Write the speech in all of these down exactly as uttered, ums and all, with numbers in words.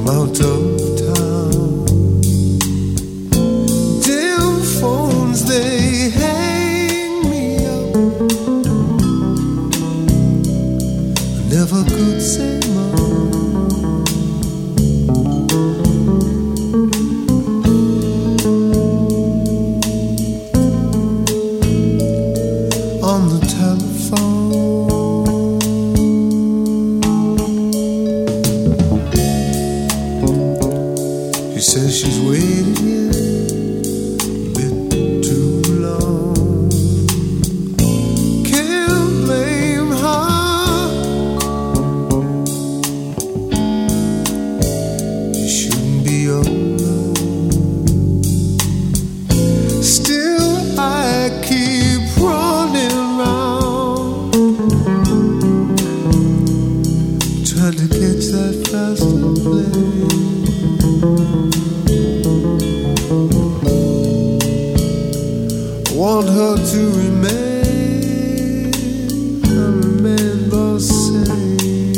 out of town. Dim phones, they hang me up. I never could say more. On the telephone, she says she's waited here a bit too long. Can't blame her, she shouldn't be alone. Still I keep running round, trying to catch that faster plane. I want her to remain, remain the same.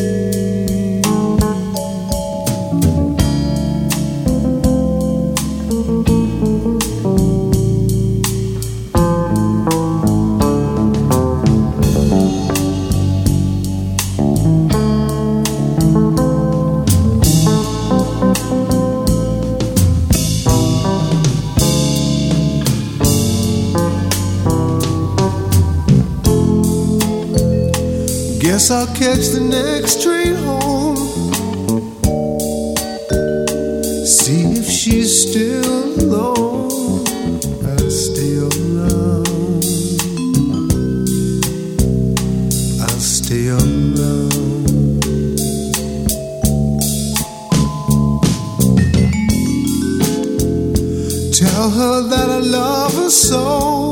Guess I'll catch the next train home, see if she's still alone. I'll stay around, I'll stay around. Tell her that I love her so.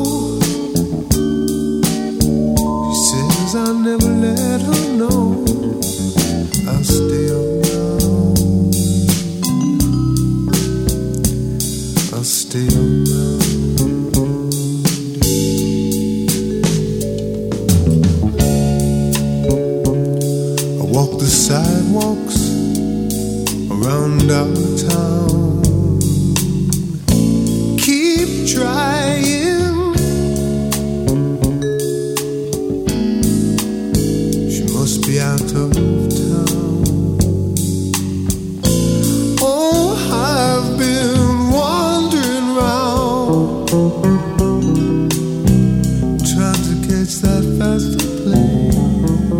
I'll never let her know. I'll stay around, I'll stay around. I walk the sidewalks around our town, keep trying. Be out of town. Oh, I've been wandering round, trying to catch that faster plane.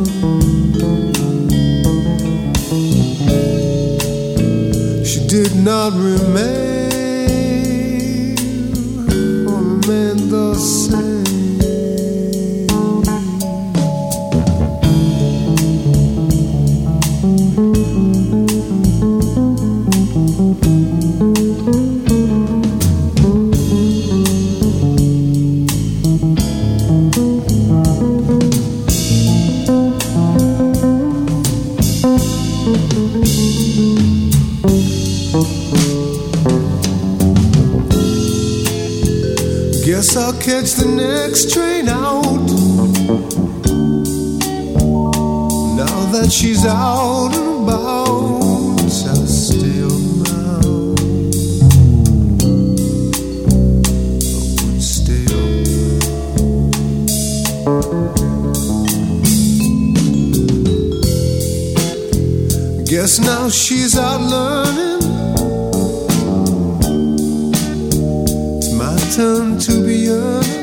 She did not remain, or remain the same. Guess I'll catch the next train out, now that she's out and about. I'll stay around, I would stay around. Guess now she's out learning, turn to be earnest.